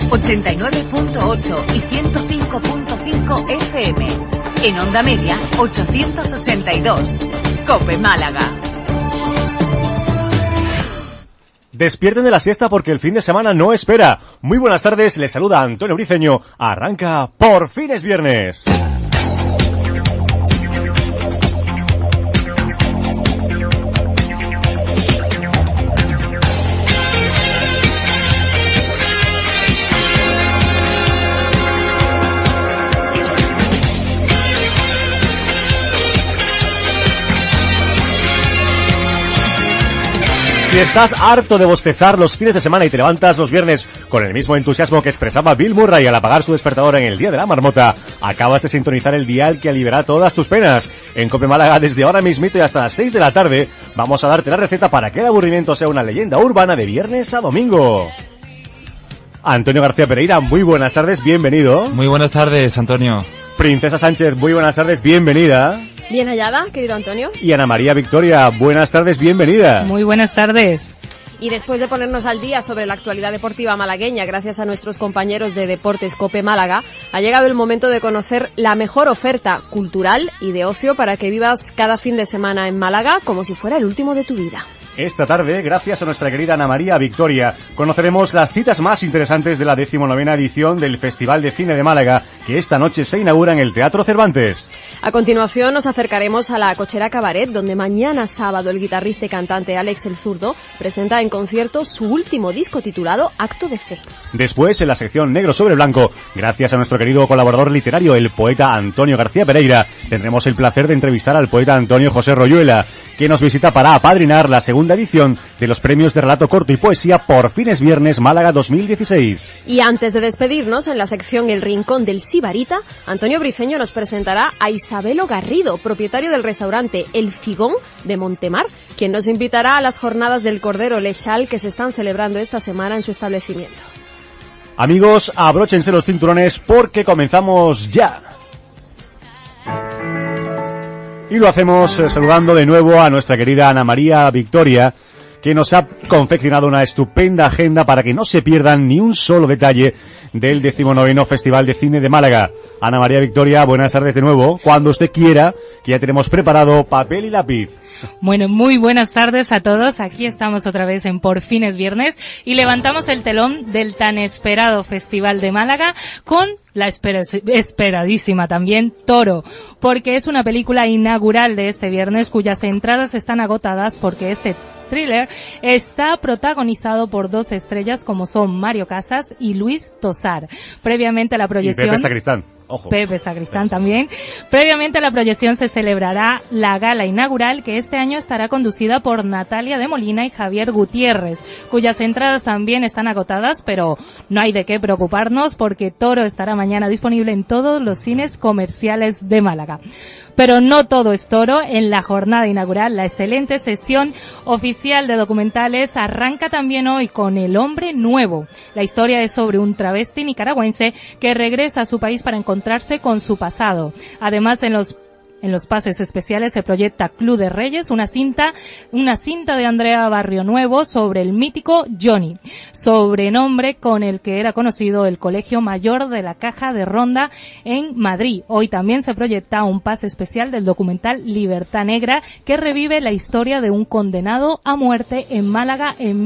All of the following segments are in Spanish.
89.8 y 105.5 FM. En onda media, 882. COPE Málaga. Despierten de la siesta porque el fin de semana no espera. Muy buenas tardes, les saluda Antonio Briceño. Arranca Por fin es viernes. Si estás harto de bostezar los fines de semana y te levantas los viernes con el mismo entusiasmo que expresaba Bill Murray al apagar su despertador en el Día de la Marmota, acabas de sintonizar el dial que aliviará todas tus penas. En COPE Málaga, desde ahora mismito y hasta las 6 de la tarde, vamos a darte la receta para que el aburrimiento sea una leyenda urbana de viernes a domingo. Antonio García Pereira, muy buenas tardes, bienvenido. Muy buenas tardes, Antonio. Princesa Sánchez, muy buenas tardes, bienvenida. Bien hallada, querido Antonio. Y Ana María Victoria, buenas tardes, bienvenida. Muy buenas tardes. Y después de ponernos al día sobre la actualidad deportiva malagueña, gracias a nuestros compañeros de Deportes COPE Málaga, ha llegado el momento de conocer la mejor oferta cultural y de ocio para que vivas cada fin de semana en Málaga como si fuera el último de tu vida. Esta tarde, gracias a nuestra querida Ana María Victoria, conoceremos las citas más interesantes de la 19ª edición del Festival de Cine de Málaga, que esta noche se inaugura en el Teatro Cervantes. A continuación nos acercaremos a la Cochera Cabaret, donde mañana sábado el guitarrista y cantante Alex el Zurdo presenta en concierto su último disco titulado Acto de Fe. Después, en la sección Negro sobre Blanco, gracias a nuestro querido colaborador literario, el poeta Antonio García Pereira, tendremos el placer de entrevistar al poeta Antonio José Royuela, que nos visita para apadrinar la segunda edición de los premios de relato corto y poesía Por fin es viernes Málaga 2016. Y antes de despedirnos, en la sección El Rincón del Sibarita, Antonio Briceño nos presentará a Isabelo Garrido, propietario del restaurante El Figón de Montemar, quien nos invitará a las jornadas del Cordero Lechal que se están celebrando esta semana en su establecimiento. Amigos, abróchense los cinturones porque comenzamos ya. Y lo hacemos saludando de nuevo a nuestra querida Ana María Victoria, que nos ha confeccionado una estupenda agenda para que no se pierdan ni un solo detalle del 19º Festival de Cine de Málaga. Ana María Victoria, buenas tardes de nuevo. Cuando usted quiera, que ya tenemos preparado papel y lápiz. Bueno, muy buenas tardes a todos. Aquí estamos otra vez en Por fin es viernes y levantamos el telón del tan esperado Festival de Málaga con la esperadísima también Toro, porque es una película inaugural de este viernes cuyas entradas están agotadas porque este thriller está protagonizado por dos estrellas como son Mario Casas y Luis Tosar. Previamente a la proyección... Y Pepe Sacristán. Ojo. Pepe Sacristán también. Previamente a la proyección se celebrará la gala inaugural, que este año estará conducida por Natalia de Molina y Javier Gutiérrez, cuyas entradas también están agotadas, pero no hay de qué preocuparnos porque Toro estará mañana disponible en todos los cines comerciales de Málaga. Pero no todo es Toro. En la jornada inaugural, la excelente sesión oficial de documentales arranca también hoy con El Hombre Nuevo. La historia es sobre un travesti nicaragüense que regresa a su país para encontrarse con su pasado. Además, en los pases especiales se proyecta Club de Reyes, una cinta de Andrea Barrio Nuevo sobre el mítico Johnny, sobrenombre con el que era conocido el Colegio Mayor de la Caja de Ronda en Madrid. Hoy también se proyecta un pase especial del documental Libertad Negra, que revive la historia de un condenado a muerte en Málaga en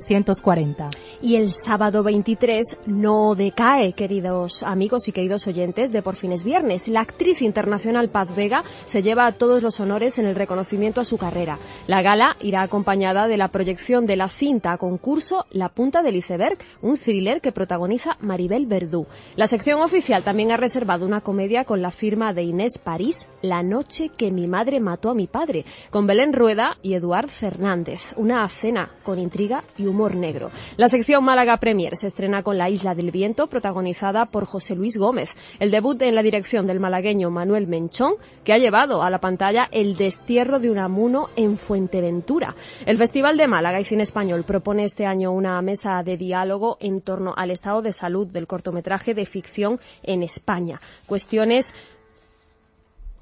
1940. Y el sábado 23 no decae, queridos amigos y queridos oyentes de Por fin es viernes. La actriz internacional Paz Vega se lleva todos los honores en el reconocimiento a su carrera. La gala irá acompañada de la proyección de la cinta a concurso La punta del iceberg, un thriller que protagoniza Maribel Verdú. La sección oficial también ha reservado una comedia con la firma de Inés París, La noche que mi madre mató a mi padre, con Belén Rueda y Eduard Fernández. Una cena con intriga y humor negro. La sección Málaga Premier se estrena con La isla del viento, protagonizada por José Luis Gómez. El debut en la dirección del malagueño Manuel Menchón, que ha llevado a la pantalla El destierro de Unamuno en Fuenteventura. El Festival de Málaga y Cine Español propone este año una mesa de diálogo en torno al estado de salud del cortometraje de ficción en España. Cuestiones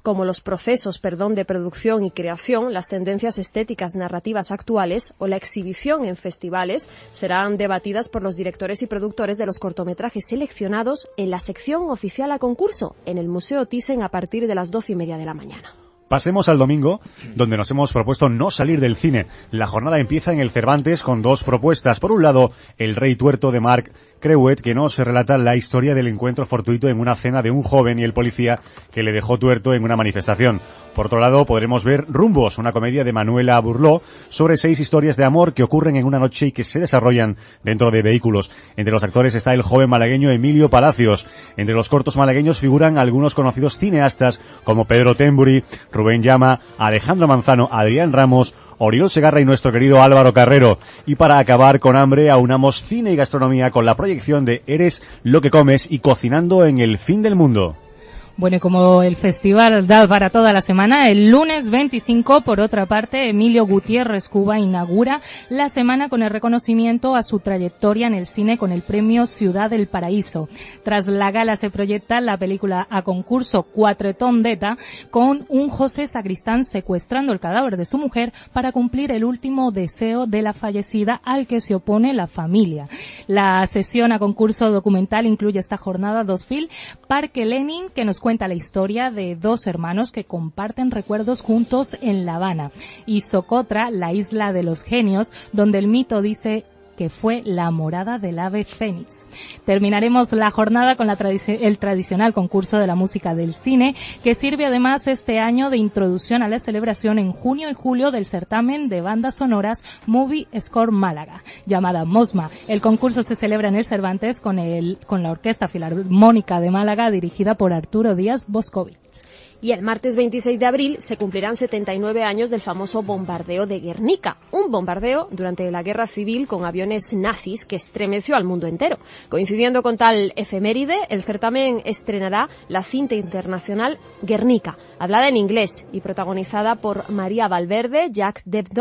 como los procesos, de producción y creación, las tendencias estéticas narrativas actuales o la exhibición en festivales serán debatidas por los directores y productores de los cortometrajes seleccionados en la sección oficial a concurso en el Museo Thyssen a partir de las 12:30 de la mañana. Pasemos al domingo, donde nos hemos propuesto no salir del cine. La jornada empieza en el Cervantes con dos propuestas. Por un lado, El Rey Tuerto de Marc Creuet, que nos relata la historia del encuentro fortuito en una cena de un joven y el policía que le dejó tuerto en una manifestación. Por otro lado, podremos ver Rumbos, una comedia de Manuela Burló sobre 6 historias de amor que ocurren en una noche y que se desarrollan dentro de vehículos. Entre los actores está el joven malagueño Emilio Palacios. Entre los cortos malagueños figuran algunos conocidos cineastas como Pedro Temburi, Rubén Llama, Alejandro Manzano, Adrián Ramos, Oriol Segarra y nuestro querido Álvaro Carrero. Y para acabar con hambre, aunamos cine y gastronomía con la proyección de Eres lo que comes y Cocinando en el fin del mundo. Bueno, y como el festival da para toda la semana, el lunes 25, por otra parte, Emilio Gutiérrez Cuba inaugura la semana con el reconocimiento a su trayectoria en el cine con el premio Ciudad del Paraíso. Tras la gala se proyecta la película a concurso Cuatretón d'Eta, con un José Sacristán secuestrando el cadáver de su mujer para cumplir el último deseo de la fallecida al que se opone la familia. La sesión a concurso documental incluye esta jornada 2 film, Parque Lenin, que nos cuenta la historia de 2 hermanos que comparten recuerdos juntos en La Habana, y Socotra, la isla de los genios, donde el mito dice que fue la morada del ave fénix. Terminaremos la jornada con el tradicional concurso de la música del cine, que sirve además este año de introducción a la celebración en junio y julio del certamen de bandas sonoras Movie Score Málaga, llamada MOSMA. El concurso se celebra en el Cervantes con la Orquesta Filarmónica de Málaga, dirigida por Arturo Díaz Boscovich. Y el martes 26 de abril se cumplirán 79 años del famoso bombardeo de Guernica, un bombardeo durante la Guerra Civil con aviones nazis que estremeció al mundo entero. Coincidiendo con tal efeméride, el certamen estrenará la cinta internacional Guernica, hablada en inglés y protagonizada por María Valverde, Jack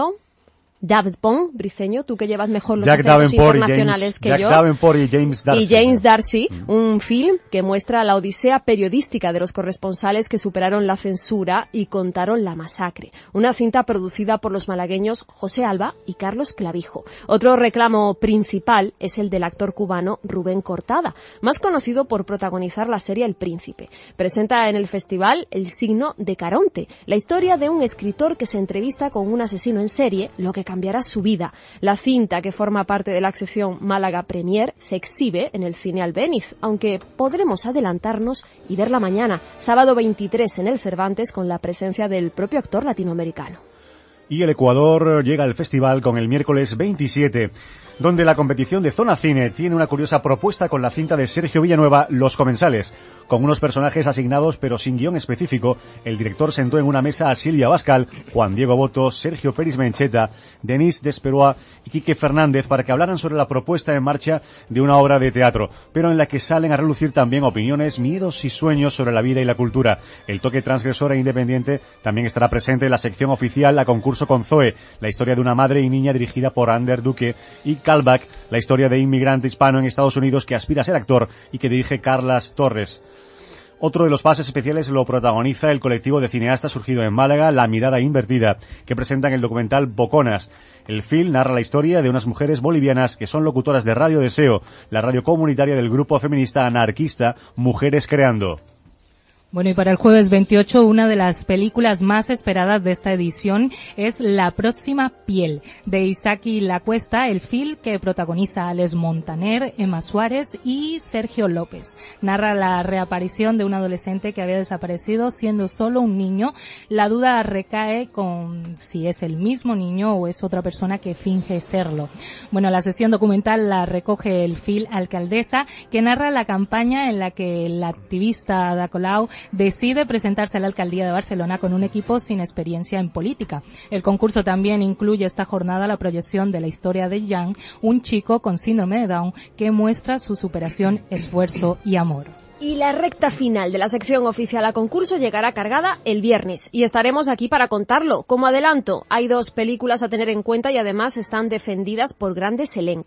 Davenport, briceño, tú que llevas mejor los acentos internacionales que yo. Jack Davenport y James Darcy. Y James Darcy, un film que muestra la odisea periodística de los corresponsales que superaron la censura y contaron la masacre. Una cinta producida por los malagueños José Alba y Carlos Clavijo. Otro reclamo principal es el del actor cubano Rubén Cortada, más conocido por protagonizar la serie El Príncipe. Presenta en el festival El signo de Caronte, la historia de un escritor que se entrevista con un asesino en serie, lo que cambiará su vida. La cinta, que forma parte de la sección Málaga Premier, se exhibe en el Cine Albéniz, aunque podremos adelantarnos y verla mañana, sábado 23, en el Cervantes, con la presencia del propio actor latinoamericano. Y el Ecuador llega al festival con el miércoles 27, donde la competición de Zona Cine tiene una curiosa propuesta con la cinta de Sergio Villanueva, Los Comensales. Con unos personajes asignados pero sin guión específico, el director sentó en una mesa a Silvia Bascal, Juan Diego Boto, Sergio Peris Mencheta, Denis Desperoa y Quique Fernández para que hablaran sobre la puesta en marcha de una obra de teatro, pero en la que salen a relucir también opiniones, miedos y sueños sobre la vida y la cultura. El toque transgresor e independiente también estará presente en la sección oficial a concurso con Zoe, la historia de una madre y niña dirigida por Ander Duque, y Callback, la historia de inmigrante hispano en Estados Unidos que aspira a ser actor y que dirige Carlas Torres. Otro de los pases especiales lo protagoniza el colectivo de cineastas surgido en Málaga, La Mirada Invertida, que presentan el documental Boconas. El film narra la historia de unas mujeres bolivianas que son locutoras de Radio Deseo, la radio comunitaria del grupo feminista anarquista Mujeres Creando. Bueno, y para el jueves 28, una de las películas más esperadas de esta edición es La próxima piel, de Isaki Lacuesta, el film que protagoniza Alex Montaner, Emma Suárez y Sergio López. Narra la reaparición de un adolescente que había desaparecido siendo solo un niño. La duda recae con si es el mismo niño o es otra persona que finge serlo. Bueno, la sesión documental la recoge el film Alcaldesa, que narra la campaña en la que la activista Ada Colau decide presentarse a la alcaldía de Barcelona con un equipo sin experiencia en política. El concurso también incluye esta jornada la proyección de la historia de Jan, un chico con síndrome de Down que muestra su superación, esfuerzo y amor. Y la recta final de la sección oficial a concurso llegará cargada el viernes y estaremos aquí para contarlo. Como adelanto, hay 2 películas a tener en cuenta y además están defendidas por grandes elencos.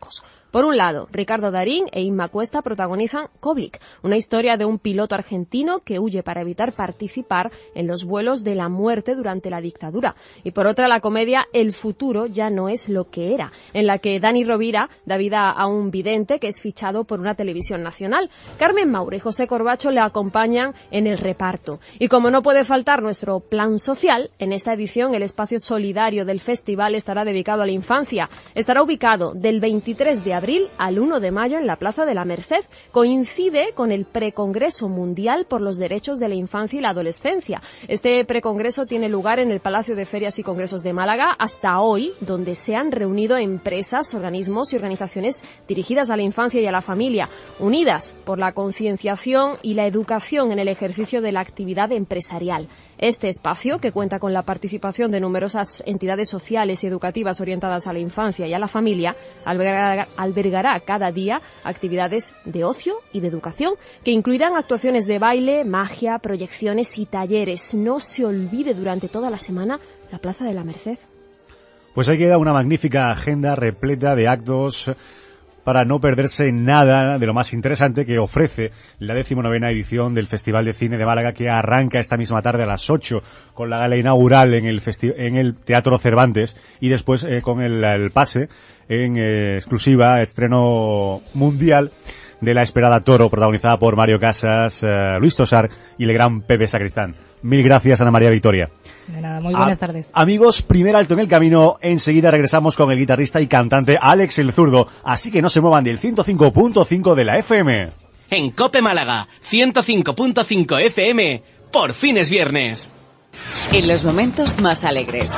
Por un lado, Ricardo Darín e Inma Cuesta protagonizan Koblik, una historia de un piloto argentino que huye para evitar participar en los vuelos de la muerte durante la dictadura. Y por otra, la comedia El futuro ya no es lo que era, en la que Dani Rovira da vida a un vidente que es fichado por una televisión nacional. Carmen Maura y José Corbacho le acompañan en el reparto. Y como no puede faltar nuestro plan social, en esta edición el espacio solidario del festival estará dedicado a la infancia. Estará ubicado del 23 de abril al 1 de mayo en la Plaza de la Merced. Coincide con el Precongreso Mundial por los Derechos de la Infancia y la Adolescencia. Este precongreso tiene lugar en el Palacio de Ferias y Congresos de Málaga hasta hoy, donde se han reunido empresas, organismos y organizaciones dirigidas a la infancia y a la familia, unidas por la concienciación y la educación en el ejercicio de la actividad empresarial. Este espacio, que cuenta con la participación de numerosas entidades sociales y educativas orientadas a la infancia y a la familia, albergará cada día actividades de ocio y de educación que incluirán actuaciones de baile, magia, proyecciones y talleres. No se olvide durante toda la semana la Plaza de la Merced. Pues ahí queda una magnífica agenda repleta de actos para no perderse nada de lo más interesante que ofrece la 19ª edición del Festival de Cine de Málaga, que arranca esta misma tarde a las 8 con la gala inaugural en el Teatro Cervantes y después con el pase en exclusiva estreno mundial de La Esperada Toro, protagonizada por Mario Casas, Luis Tosar y el gran Pepe Sacristán. Mil gracias, Ana María Victoria. De nada, muy buenas tardes. Amigos, primer alto en el camino. Enseguida regresamos con el guitarrista y cantante Alex el Zurdo. Así que no se muevan del 105.5 de la FM. En COPE Málaga, 105.5 FM, por fin es viernes. En los momentos más alegres.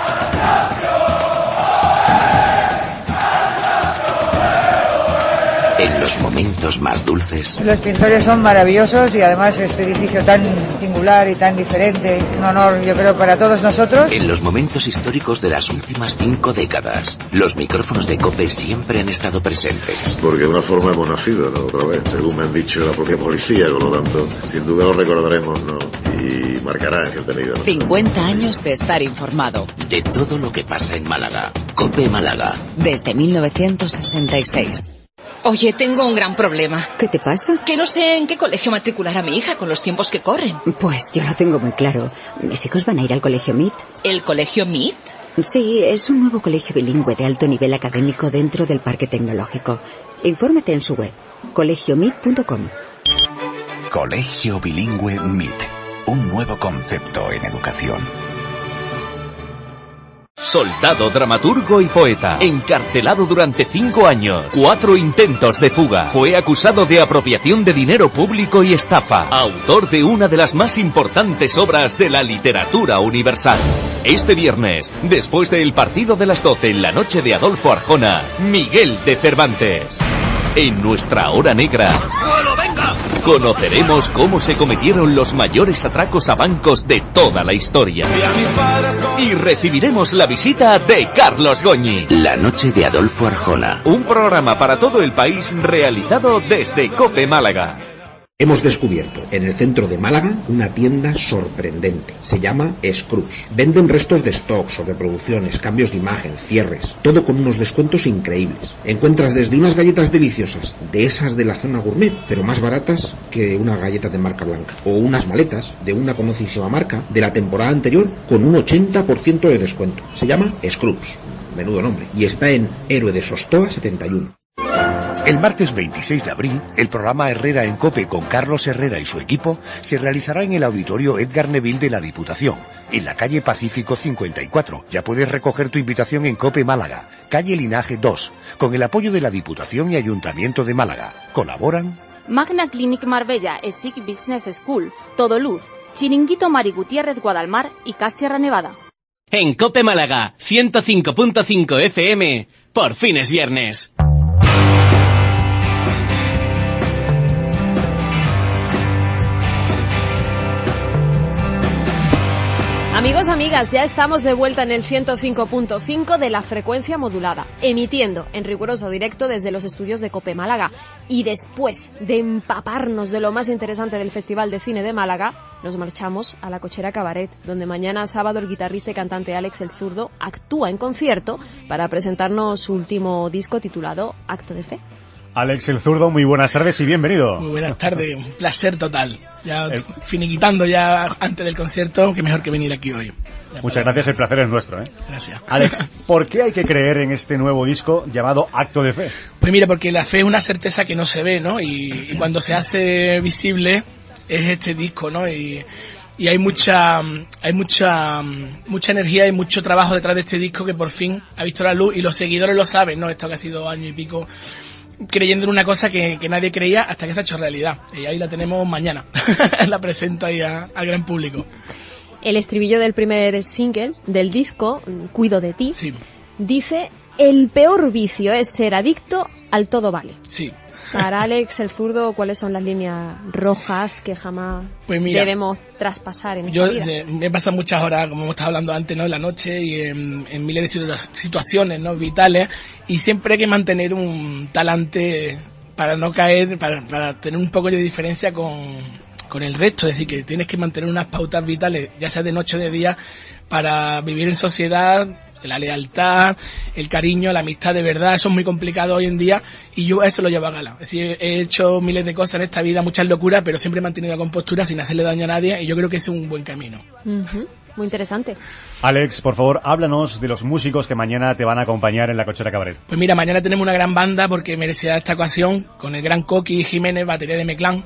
En los momentos más dulces. Los pintores son maravillosos y además este edificio tan singular y tan diferente, un honor yo creo para todos nosotros. En los momentos históricos de las últimas 5 décadas, los micrófonos de COPE siempre han estado presentes. Porque de una forma hemos nacido, ¿no? Otra vez, según me han dicho la propia policía, con lo tanto, sin duda lo recordaremos, ¿no? Y marcará en cierta medida, ¿no? 50 años de estar informado. De todo lo que pasa en Málaga. COPE Málaga. Desde 1966. Oye, tengo un gran problema. ¿Qué te pasa? Que no sé en qué colegio matricular a mi hija con los tiempos que corren. Pues yo lo tengo muy claro. Mis hijos van a ir al colegio MIT. ¿El colegio MIT? Sí, es un nuevo colegio bilingüe de alto nivel académico dentro del Parque Tecnológico. Infórmate en su web, colegiomit.com. Colegio Bilingüe MIT. Un nuevo concepto en educación. Soldado, dramaturgo y poeta, encarcelado durante 5 años, 4 intentos de fuga, fue acusado de apropiación de dinero público y estafa, autor de una de las más importantes obras de la literatura universal. Este viernes, después del partido de las 12 en la noche de Adolfo Arjona, Miguel de Cervantes. En nuestra hora negra, conoceremos cómo se cometieron los mayores atracos a bancos de toda la historia. Y recibiremos la visita de Carlos Goñi. La noche de Adolfo Arjona. Un programa para todo el país realizado desde COPE Málaga. Hemos descubierto en el centro de Málaga una tienda sorprendente. Se llama Scrooge. Venden restos de stocks, sobreproducciones, cambios de imagen, cierres. Todo con unos descuentos increíbles. Encuentras desde unas galletas deliciosas, de esas de la zona gourmet, pero más baratas que una galleta de marca blanca. O unas maletas de una conocidísima marca de la temporada anterior con un 80% de descuento. Se llama Scrooge. Menudo nombre. Y está en Héroe de Sostoa 71. El martes 26 de abril, el programa Herrera en COPE con Carlos Herrera y su equipo se realizará en el Auditorio Edgar Neville de la Diputación, en la calle Pacífico 54. Ya puedes recoger tu invitación en COPE Málaga, calle Linaje 2, con el apoyo de la Diputación y Ayuntamiento de Málaga. ¿Colaboran? Magna Clinic Marbella, ESIC Business School, Todo Luz, Chiringuito Mari Gutiérrez Guadalmar y Casierra Nevada. En COPE Málaga, 105.5 FM, por fin es viernes. Amigos, amigas, ya estamos de vuelta en el 105.5 de la frecuencia modulada, emitiendo en riguroso directo desde los estudios de COPE Málaga. Y después de empaparnos de lo más interesante del Festival de Cine de Málaga, nos marchamos a la Cochera Cabaret, donde mañana sábado el guitarrista y cantante Alex el Zurdo actúa en concierto para presentarnos su último disco titulado Acto de Fe. Alex el Zurdo, muy buenas tardes y bienvenido. Muy buenas tardes, un placer total. Ya finiquitando ya antes del concierto, que mejor que venir aquí hoy. Muchas gracias, el placer es nuestro, ¿eh? Gracias. Alex, ¿por qué hay que creer en este nuevo disco llamado Acto de Fe? Pues mira, porque la fe es una certeza que no se ve, ¿no? Y cuando se hace visible es este disco, ¿no? Y hay mucha energía y mucho trabajo detrás de este disco que por fin ha visto la luz y los seguidores lo saben, ¿no? Esto que ha sido 2 años y pico creyendo en una cosa que nadie creía hasta que se ha hecho realidad. Y ahí la tenemos mañana. La presento ahí al gran público. El estribillo del primer single del disco, Cuido de ti, sí, dice: el peor vicio es ser adicto al todo vale. Sí. Para Alex el Zurdo, ¿cuáles son las líneas rojas que jamás debemos traspasar en esta vida? Me pasan muchas horas, como hemos estado hablando antes, ¿no? En la noche y en miles de situaciones, ¿no? Vitales, y siempre hay que mantener un talante para no caer, para tener un poco de diferencia con el resto, es decir, que tienes que mantener unas pautas vitales, ya sea de noche o de día, para vivir en sociedad. La lealtad, el cariño, la amistad de verdad, eso es muy complicado hoy en día y yo eso lo llevo a gala. Es decir, he hecho miles de cosas en esta vida, muchas locuras, pero siempre he mantenido la compostura sin hacerle daño a nadie y yo creo que es un buen camino. Uh-huh. Muy interesante. Alex, por favor, háblanos de los músicos que mañana te van a acompañar en la Cochera Cabaret. Pues mira, mañana tenemos una gran banda porque merecía esta ocasión con el gran Coqui Jiménez, batería de Meclán,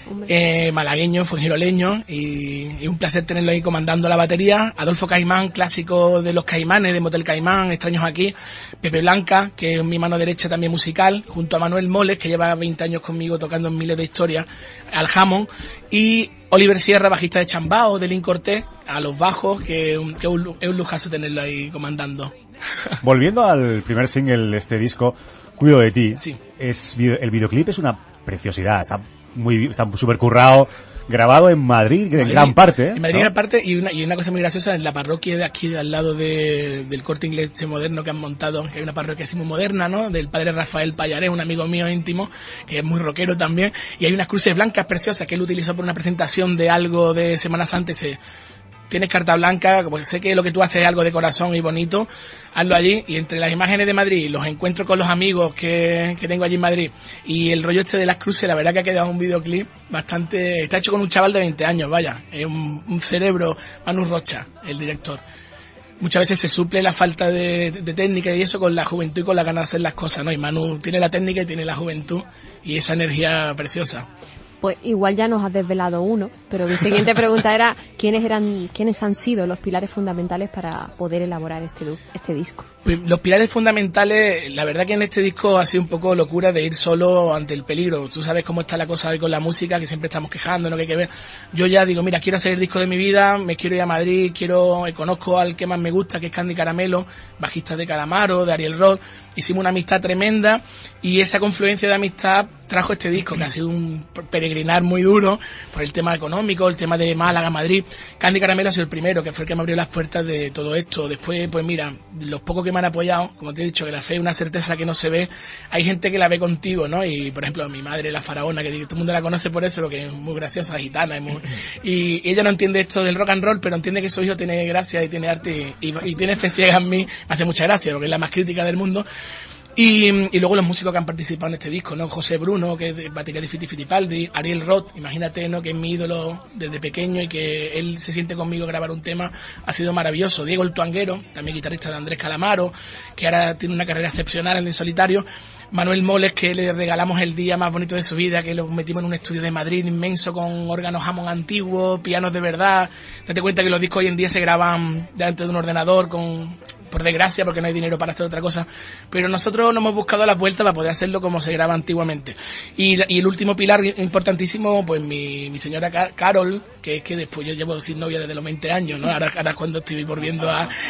malagueño, fuengiroleño, y un placer tenerlo ahí comandando la batería. Adolfo Caimán, clásico de los Caimanes, de Motel Caimán, Extraños aquí. Pepe Blanca, que es mi mano derecha también musical, junto a Manuel Moles, que lleva 20 años conmigo tocando en miles de historias, al Hammond, y Oliver Sierra, bajista de Chambao, de Lin Cortés, a los bajos, que es un lujazo tenerlo ahí comandando. Volviendo al primer single de este disco, Cuido de ti, sí. El videoclip es una preciosidad, está súper currado, grabado en Madrid, en gran parte, ¿eh? En Madrid, ¿no? Gran parte, y una cosa muy graciosa, en la parroquia de aquí, de al lado del Corte Inglés moderno que han montado, que hay una parroquia así muy moderna, ¿no? Del padre Rafael Payarés, un amigo mío íntimo, que es muy rockero también, y hay unas cruces blancas preciosas que él utilizó por una presentación de algo de Semana Santa. Tienes carta blanca, porque sé que lo que tú haces es algo de corazón y bonito, hazlo allí. Y entre las imágenes de Madrid, los encuentros con los amigos que tengo allí en Madrid y el rollo este de las cruces, la verdad que ha quedado un videoclip bastante... Está hecho con un chaval de 20 años, vaya, es un cerebro, Manu Rocha, el director. Muchas veces se suple la falta de técnica y eso con la juventud y con la ganas de hacer las cosas, ¿no? Y Manu tiene la técnica y tiene la juventud y esa energía preciosa. Pues igual ya nos has desvelado uno, pero mi siguiente pregunta era ¿quiénes han sido los pilares fundamentales para poder elaborar este disco? Pues los pilares fundamentales, la verdad que en este disco ha sido un poco locura de ir solo ante el peligro. Tú sabes cómo está la cosa hoy con la música, que siempre estamos quejando, no que hay que ver. Yo ya digo, mira, quiero hacer el disco de mi vida, me quiero ir a Madrid, conozco al que más me gusta, que es Candy Caramelo, bajista de Calamaro, de Ariel Roth. Hicimos una amistad tremenda y esa confluencia de amistad trajo este disco, que ha sido un peregrinar muy duro por el tema económico, el tema de Málaga, Madrid. Candy Caramelo ha sido el primero, que fue el que me abrió las puertas de todo esto. Después, pues mira, los pocos que me han apoyado, como te he dicho, que la fe es una certeza que no se ve, hay gente que la ve contigo, ¿no? Y por ejemplo, mi madre, la faraona, que todo el mundo la conoce por eso, porque es muy graciosa, gitana, y ella no entiende esto del rock and roll, pero entiende que su hijo tiene gracia y tiene arte y tiene fe ciega en mí. Me hace mucha gracia, porque es la más crítica del mundo. Y luego los músicos que han participado en este disco, ¿no? José Bruno, que es de batería de Fiti Fitipaldi, Ariel Roth, imagínate, ¿no? Que es mi ídolo desde pequeño y que él se siente conmigo a grabar un tema, ha sido maravilloso. Diego el Tuanguero, también guitarrista de Andrés Calamaro, que ahora tiene una carrera excepcional en el solitario. Manuel Moles, que le regalamos el día más bonito de su vida, que lo metimos en un estudio de Madrid inmenso con órganos Hammond antiguos, pianos de verdad. Date cuenta que los discos hoy en día se graban delante de un ordenador por desgracia, porque no hay dinero para hacer otra cosa, pero nosotros nos hemos buscado las vueltas para poder hacerlo como se graba antiguamente. Y el último pilar importantísimo, pues mi señora Carol, que es que después yo llevo sin novia desde los 20 años, ¿no? Ahora es cuando estoy volviendo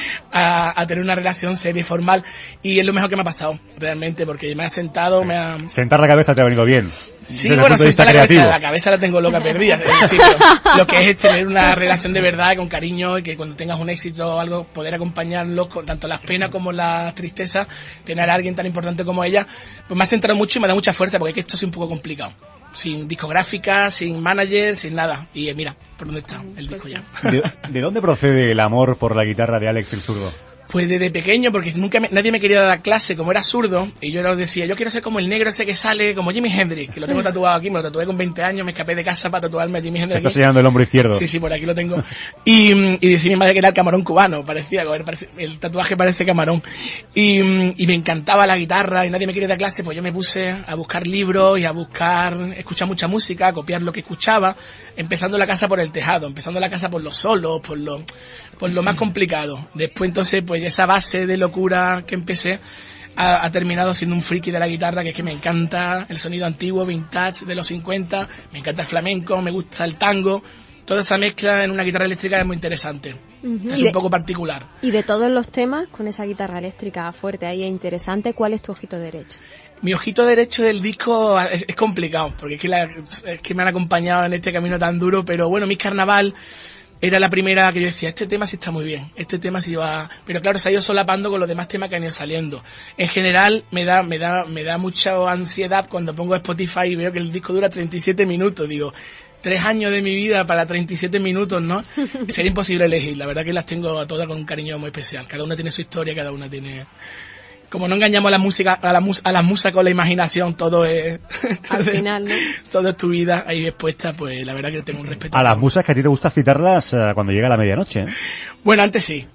a tener una relación seria y formal, y es lo mejor que me ha pasado, realmente, porque me ha sentado, Sentar la cabeza te ha venido bien. Sí, bueno, sentar la cabeza la tengo loca perdida. Es decir, lo que es tener una relación de verdad, con cariño, y que cuando tengas un éxito o algo, poder acompañarlos con tanto las penas como las tristezas, tener a alguien tan importante como ella, pues me ha centrado mucho y me da mucha fuerza, porque es que esto es un poco complicado. sin discográfica, sin manager, sin nada. Y mira, por dónde está el disco ya. ¿De dónde procede el amor por la guitarra de Alex el Zurdo? Pues desde pequeño, porque nadie me quería dar clase, como era zurdo, y yo les decía, yo quiero ser como el negro ese que sale, como Jimi Hendrix, que lo tengo tatuado aquí, me lo tatué con 20 años, me escapé de casa para tatuarme a Jimi Hendrix. Se está enseñando el hombro izquierdo. Sí, por aquí lo tengo. Y decía mi madre que era el camarón cubano, parecía, el tatuaje parece camarón. Y me encantaba la guitarra, y nadie me quería dar clase, pues yo me puse a buscar libros y a escuchar mucha música, a copiar lo que escuchaba, empezando la casa por el tejado, empezando la casa por los solos, por lo más complicado. Después entonces, pues esa base de locura que empecé ha terminado siendo un friki de la guitarra, que es que me encanta el sonido antiguo, vintage de los 50, me encanta el flamenco, me gusta el tango. Toda esa mezcla en una guitarra eléctrica es muy interesante. Es un poco particular. Y de todos los temas, con esa guitarra eléctrica fuerte ahí e interesante, ¿cuál es tu ojito derecho? Mi ojito derecho del disco es complicado, porque es que me han acompañado en este camino tan duro, pero bueno, Miss Carnaval era la primera que yo decía, este tema sí está muy bien, este tema sí va... Pero claro, se ha ido solapando con los demás temas que han ido saliendo. En general, me da mucha ansiedad cuando pongo Spotify y veo que el disco dura 37 minutos. Digo, 3 años de mi vida para 37 minutos, ¿no? Sería imposible elegir. La verdad que las tengo a todas con un cariño muy especial. Cada una tiene su historia, cada una tiene... Como no engañamos a la música, a las musas con la imaginación, todo es... Al final, ¿no? Todo es tu vida ahí expuesta, pues la verdad que tengo un respeto. A las musas que a ti te gusta citarlas cuando llega la medianoche, ¿eh? Bueno, antes sí.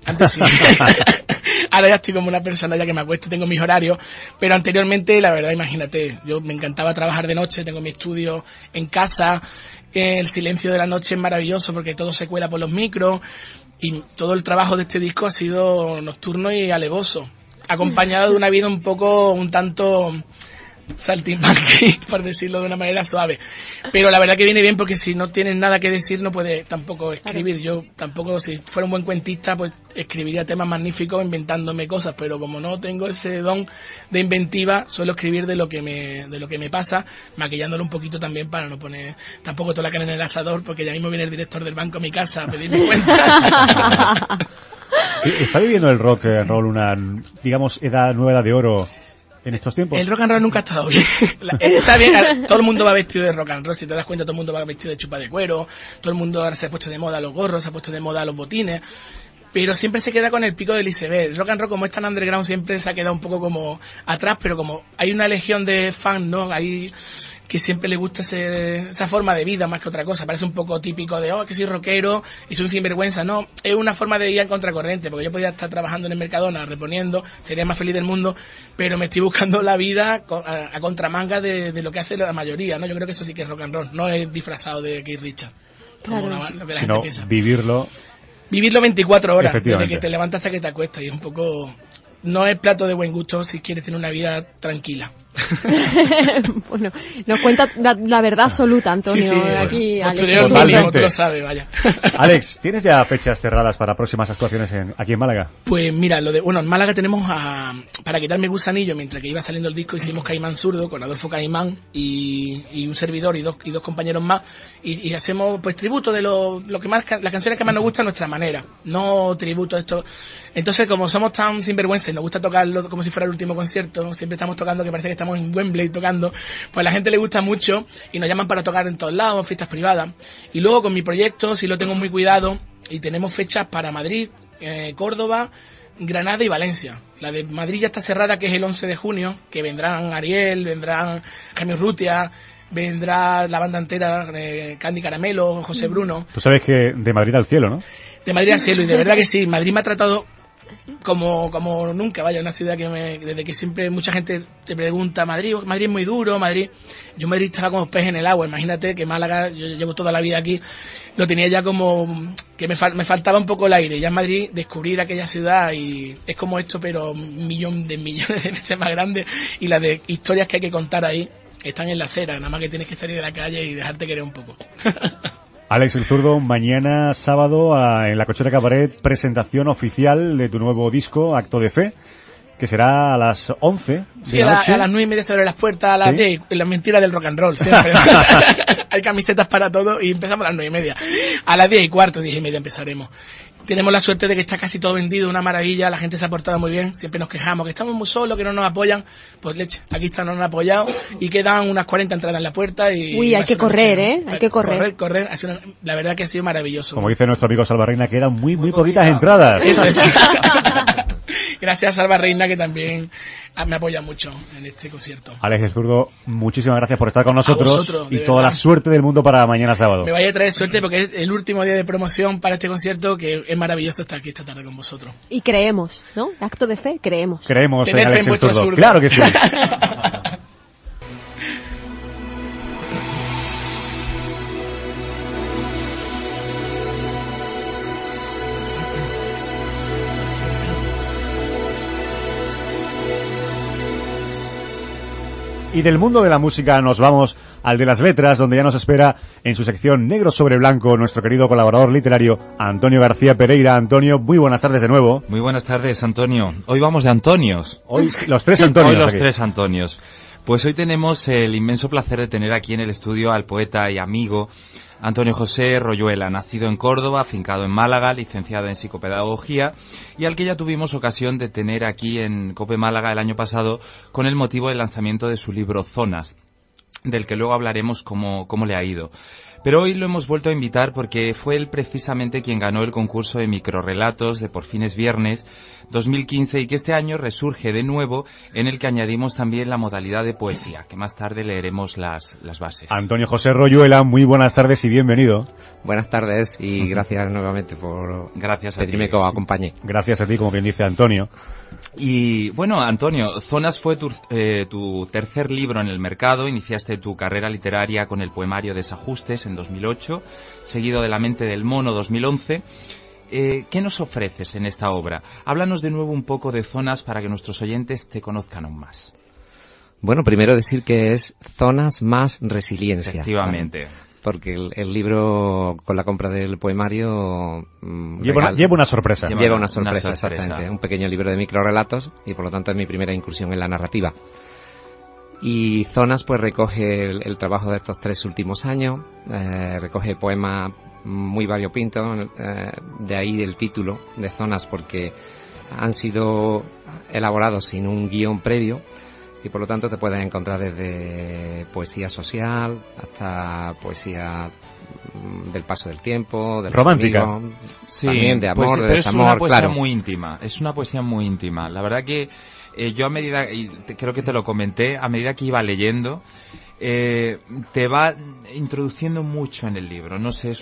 Ahora ya estoy como una persona ya que me acuesto, tengo mis horarios, pero anteriormente, la verdad, imagínate, yo me encantaba trabajar de noche, tengo mi estudio en casa, el silencio de la noche es maravilloso porque todo se cuela por los micros, y todo el trabajo de este disco ha sido nocturno y alevoso, acompañado de una vida un tanto saltimbanqui, por decirlo de una manera suave. Pero la verdad que viene bien porque si no tienes nada que decir no puedes tampoco escribir. Yo tampoco, si fuera un buen cuentista, pues escribiría temas magníficos inventándome cosas, pero como no tengo ese don de inventiva, suelo escribir de lo que me pasa, maquillándolo un poquito también para no poner tampoco toda la carne en el asador, porque ya mismo viene el director del banco a mi casa a pedirme cuenta. ¿Está viviendo el rock and roll una, digamos, nueva edad de oro en estos tiempos? El rock and roll nunca ha estado bien. Está bien, todo el mundo va vestido de rock and roll, si te das cuenta, todo el mundo va vestido de chupa de cuero, todo el mundo ahora se ha puesto de moda los gorros, se ha puesto de moda los botines, pero siempre se queda con el pico del iceberg. El rock and roll, como es tan underground, siempre se ha quedado un poco como atrás, pero como hay una legión de fans, ¿no? Hay que siempre le gusta esa forma de vida más que otra cosa. Parece un poco típico de, que soy rockero y soy un sinvergüenza. No, es una forma de ir en contracorriente, porque yo podría estar trabajando en el Mercadona, reponiendo, sería más feliz del mundo, pero me estoy buscando la vida a contramanga de lo que hace la mayoría, ¿no? Yo creo que eso sí que es rock and roll, no es disfrazado de Keith Richards. Claro. Lo que la sino gente piensa. Vivirlo 24 horas, desde que te levantas hasta que te acuestas, y es un poco... No es plato de buen gusto si quieres tener una vida tranquila. Bueno, nos cuenta la verdad absoluta, Antonio. Sí, aquí Alex, tú lo sabes, vaya. Alex, ¿tienes ya fechas cerradas para próximas actuaciones aquí en Málaga? Pues mira, en Málaga tenemos para quitarme gusanillo, mientras que iba saliendo el disco, hicimos Caimán Zurdo con Adolfo Caimán y un servidor y dos compañeros más, y hacemos pues tributo de lo que más, las canciones que más nos gustan a nuestra manera, no tributo a esto. Entonces, como somos tan sinvergüenza y nos gusta tocarlo como si fuera el último concierto, siempre estamos tocando que parece que estamos en Wembley tocando, pues a la gente le gusta mucho y nos llaman para tocar en todos lados, fiestas privadas. Y luego con mi proyecto sí lo tengo muy cuidado y tenemos fechas para Madrid, Córdoba, Granada y Valencia. La de Madrid ya está cerrada, que es el 11 de junio, que vendrán Ariel, vendrán Jaime Urrutia, vendrá la banda entera, Candy Caramelo, José Bruno. Tú sabes que de Madrid al cielo, ¿no? De Madrid al cielo, y de verdad que sí, Madrid me ha tratado como nunca, vaya, una ciudad que desde que siempre mucha gente te pregunta, Madrid es muy duro, Madrid, yo en Madrid estaba como pez en el agua. Imagínate que Málaga, yo llevo toda la vida aquí, lo tenía ya como que me faltaba un poco el aire. Ya en Madrid descubrir aquella ciudad, y es como esto, pero millones de veces más grande, y las de historias que hay que contar ahí están en la acera, nada más que tienes que salir de la calle y dejarte querer un poco. Alex el Zurdo, mañana sábado en la Cochera Cabaret, presentación oficial de tu nuevo disco, Acto de Fe, que será a las 11 de la noche. A las 9:30 se abren las puertas, a las 10, la mentira del rock and roll, siempre. Hay camisetas para todo y empezamos a las 9:30. A las 10:15, 10:30 empezaremos. tenemos la suerte de que está casi todo vendido, una maravilla, la gente se ha portado muy bien, siempre nos quejamos que estamos muy solos, que no nos apoyan, pues leche, aquí están, nos han apoyado y quedan unas 40 entradas en la puerta y... Uy, hay que correr, hay que correr. Correr, la verdad que ha sido maravilloso. Como dice nuestro amigo Salva Reina, quedan muy poquitas entradas. Eso es. Gracias a Salva Reina, que también me apoya mucho en este concierto. Alex el Zurdo, muchísimas gracias por estar con nosotros y toda verdad. La suerte del mundo para mañana sábado. Me vaya a traer suerte porque es el último día de promoción para este concierto, que es maravilloso estar aquí esta tarde con vosotros. Y creemos, ¿no? Acto de fe, creemos. Creemos en Alex el Zurdo. Zurdo. Claro que sí. Y del mundo de la música nos vamos al de las letras, donde ya nos espera en su sección Negro sobre Blanco nuestro querido colaborador literario Antonio García Pereira. Antonio, muy buenas tardes de nuevo. Muy buenas tardes, Antonio. Hoy vamos de Antonios. Hoy los tres Antonios. Hoy los aquí. tres Antonios. Pues hoy tenemos el inmenso placer de tener aquí en el estudio al poeta y amigo Antonio José Royuela, nacido en Córdoba, afincado en Málaga, licenciado en psicopedagogía, y al que ya tuvimos ocasión de tener aquí en COPE Málaga el año pasado con el motivo del lanzamiento de su libro Zonas, del que luego hablaremos cómo le ha ido. Pero hoy lo hemos vuelto a invitar porque fue él precisamente quien ganó el concurso de microrrelatos de Por fin es viernes 2015 y que este año resurge de nuevo, en el que añadimos también la modalidad de poesía, que más tarde leeremos las bases. Antonio José Royuela, muy buenas tardes y bienvenido. Buenas tardes y gracias nuevamente por pedirme que os acompañe. Gracias a ti, como bien dice Antonio. Y bueno, Antonio, Zonas fue tu tercer libro en el mercado. Iniciaste tu carrera literaria con el poemario Desajustes en 2008, seguido de La mente del mono 2011. ¿Qué nos ofreces en esta obra? Háblanos de nuevo un poco de Zonas para que nuestros oyentes te conozcan aún más. Bueno, primero decir que es Zonas más resiliencia. Efectivamente. Porque el libro, con la compra del poemario... Lleva una sorpresa. Lleva una sorpresa, exactamente. Un pequeño libro de microrelatos y por lo tanto es mi primera incursión en la narrativa. Y Zonas pues recoge el trabajo de estos 3 últimos años, recoge poemas muy variopintos, de ahí el título de Zonas, porque han sido elaborados sin un guión previo y por lo tanto te puedes encontrar desde poesía social hasta poesía del paso del tiempo, del romántica, amigo, sí, también de amor, de desamor, es una poesía claro. muy íntima, es una poesía muy íntima. La verdad que yo a medida, y creo que te lo comenté, a medida que iba leyendo, te va introduciendo mucho en el libro. No sé,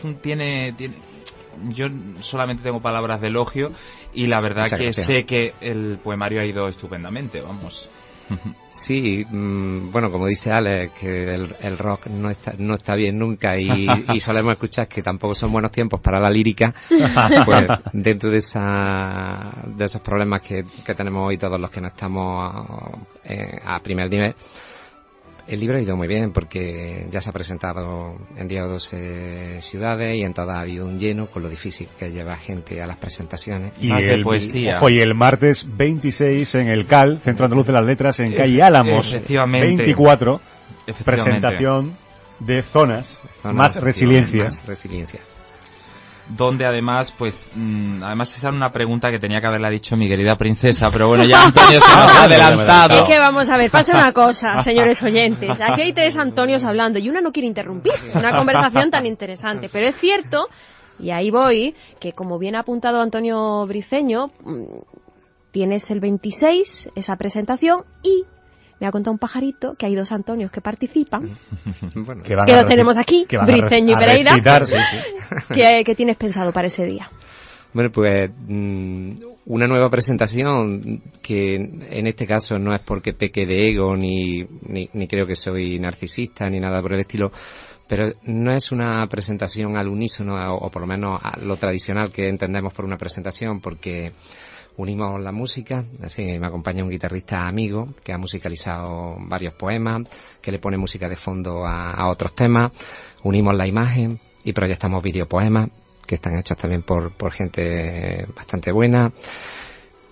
yo solamente tengo palabras de elogio y la verdad que sé que el poemario ha ido estupendamente, vamos. Sí, bueno, como dice Alex, que el rock no está bien nunca y solemos escuchar que tampoco son buenos tiempos para la lírica, pues dentro de esos problemas que tenemos hoy todos los que no estamos a primer nivel, el libro ha ido muy bien porque ya se ha presentado en 10 o 12 ciudades y en todas ha habido un lleno, con lo difícil que lleva gente a las presentaciones. Y más de poesía. Ojo, y el martes 26 en el CAL, Centro Andaluz de las Letras, en calle Álamos, 24, presentación de Zonas más resiliencia. Más resiliencia. Donde además, además esa era una pregunta que tenía que haberla dicho mi querida princesa, pero bueno, ya Antonio se nos ha adelantado. Es que vamos a ver, pasa una cosa, señores oyentes. Aquí hay 3 Antonios hablando y una no quiere interrumpir una conversación tan interesante. Pero es cierto, y ahí voy, que como bien ha apuntado Antonio Briceño, tienes el 26 esa presentación y me ha contado un pajarito que hay 2 Antonios que participan, bueno, que lo tenemos aquí, Briceño y Pereira. Recitar, sí. ¿Qué tienes pensado para ese día? Bueno, pues una nueva presentación que en este caso no es porque peque de ego ni creo que soy narcisista ni nada por el estilo, pero no es una presentación al unísono o por lo menos a lo tradicional que entendemos por una presentación, porque unimos la música, así me acompaña un guitarrista amigo que ha musicalizado varios poemas, que le pone música de fondo a otros temas, unimos la imagen y proyectamos videopoemas que están hechos también por gente bastante buena.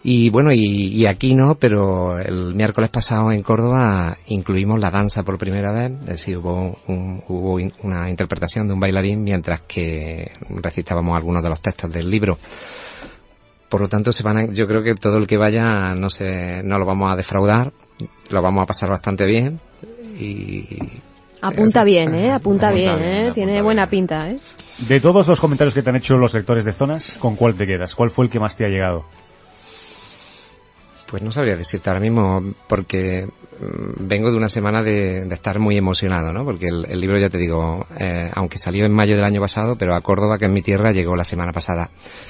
Y bueno, y aquí no, pero el miércoles pasado en Córdoba incluimos la danza por primera vez, es decir, hubo una interpretación de un bailarín mientras que recitábamos algunos de los textos del libro. Por lo tanto, yo creo que todo el que vaya no lo vamos a defraudar, lo vamos a pasar bastante bien y... Apunta bien, tiene buena pinta, ¿eh? De todos los comentarios que te han hecho los lectores de Zonas, ¿con cuál te quedas? ¿Cuál fue el que más te ha llegado? Pues no sabría decirte ahora mismo, porque vengo de una semana de estar muy emocionado, ¿no? Porque el libro, ya te digo, aunque salió en mayo del año pasado, pero a Córdoba, que es mi tierra, llegó la semana pasada.